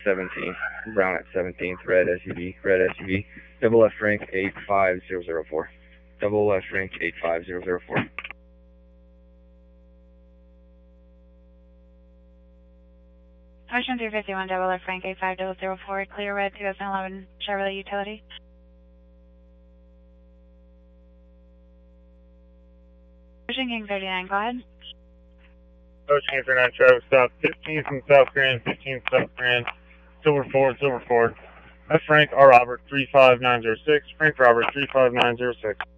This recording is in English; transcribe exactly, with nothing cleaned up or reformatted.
seventeen. Brown at seventeenth, red S U V, red S U V. Double F rank eight five zero zero four. Double F rank eight five zero zero four. Ocean three fifty-one, double F rank eight five zero zero four, clear red two thousand eleven Chevrolet Utility. Ocean King thirty-nine, go ahead. Ocean King thirty-nine, Travis, South fifteenth and South Grand, fifteenth South Grand, Silver Ford, Silver Ford. F rank R Robert three five nine zero six, Frank Robert three five nine zero six.